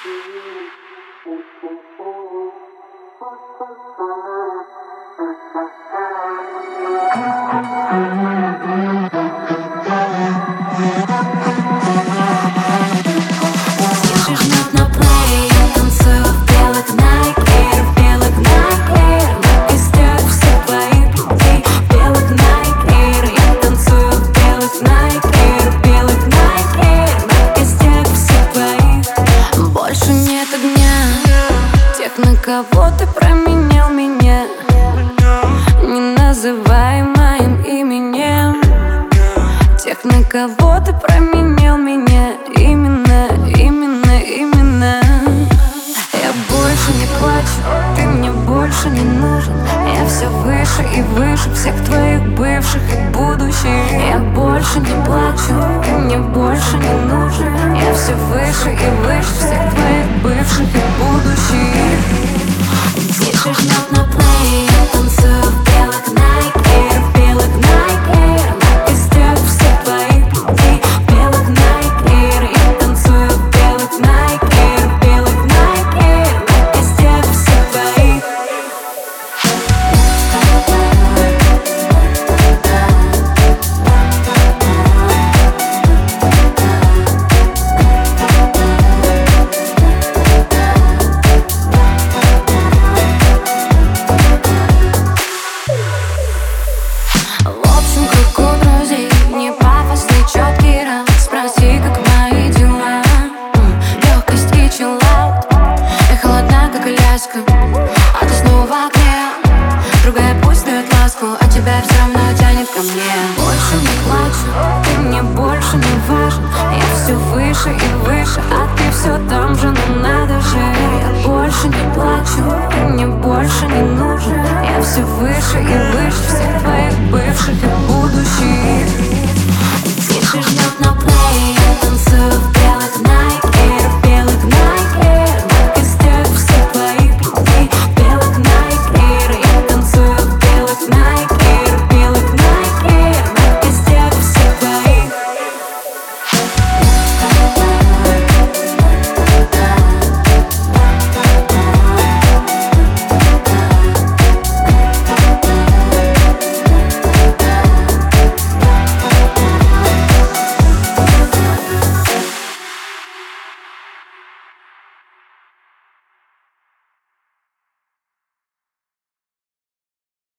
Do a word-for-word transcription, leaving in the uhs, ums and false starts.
На кого ты променял меня, не называй моим именем. Тех, на кого ты променял меня, именно, именно, именно. Я больше не плачу, ты мне больше не нужен. Я все выше и выше всех твоих бывших и будущих. Я больше не плачу, ты мне больше не нужен. Я все выше и выше всех твоих бывших и будущих. Тише жмет на плей, я танцую в белых Nike Air, в белых Nike Air. На костях все твои пути, в белых Nike Air. Я танцую в белых Nike Air, в белых Nike Air. На костях все твои. Спроси, как мои дела, легкость и чиллаут. Я холодна, как Аляска, а ты снова в окне. Другая пусть дает ласку, а тебя все равно тянет ко мне. Больше не плачу, ты мне больше не важен. Я все выше и выше, а ты все там же, ну надо же. Я больше не плачу, ты мне больше не нужен. Я все выше и выше всех твоих бывших и будущих. Тише жмет на плей.